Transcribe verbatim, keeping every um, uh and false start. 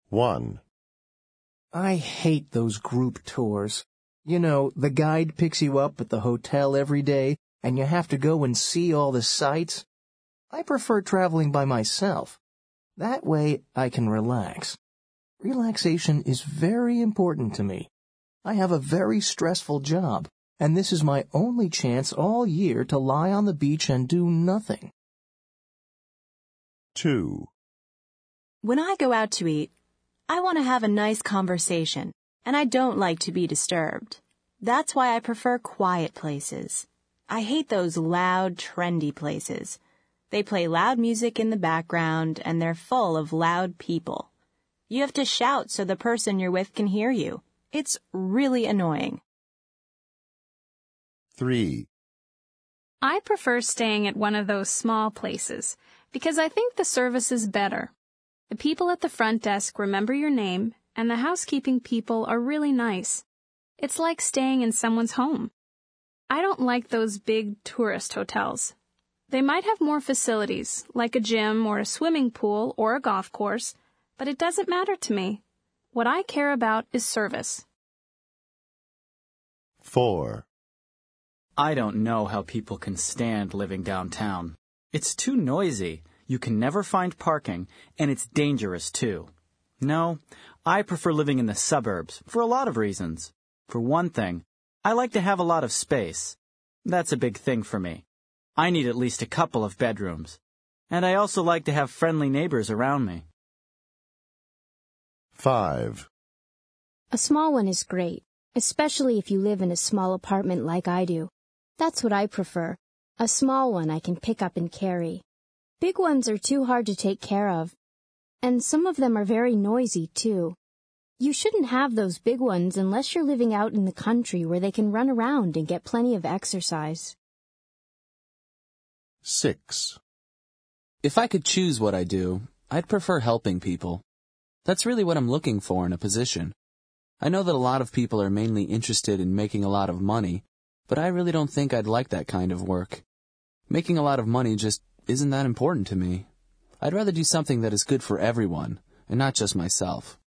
one. I hate those group tours. You know, the guide picks you up at the hotel every day, and you have to go and see all the sights. I prefer traveling by myself. That way I can relax. Relaxation is very important to me. I have a very stressful job, and this is my only chance all year to lie on the beach and do nothing. two. When I go out to eat, I want to have a nice conversation, and I don't like to be disturbed. That's why I prefer quiet places. I hate those loud, trendy places. They play loud music in the background, and they're full of loud people. You have to shout so the person you're with can hear you. It's really annoying. three. I prefer staying at one of those small places because I think the service is better. The people at the front desk remember your name, and the housekeeping people are really nice. It's like staying in someone's home. I don't like those big tourist hotels. They might have more facilities, like a gym or a swimming pool or a golf course, but it doesn't matter to me. What I care about is service. four. I don't know how people can stand living downtown. It's too noisy. You can never find parking, and it's dangerous too. No, I prefer living in the suburbs for a lot of reasons. For one thing, I like to have a lot of space. That's a big thing for me. I need at least a couple of bedrooms. And I also like to have friendly neighbors around me. five. A small one is great, especially if you live in a small apartment like I do. That's what I prefer. A small one I can pick up and carry. Big ones are too hard to take care of. And some of them are very noisy, too. You shouldn't have those big ones unless you're living out in the country where they can run around and get plenty of exercise. six. If I could choose what I do, I'd prefer helping people. That's really what I'm looking for in a position. I know that a lot of people are mainly interested in making a lot of money, but I really don't think I'd like that kind of work. Making a lot of money just isn't that important to me. I'd rather do something that is good for everyone, and not just myself.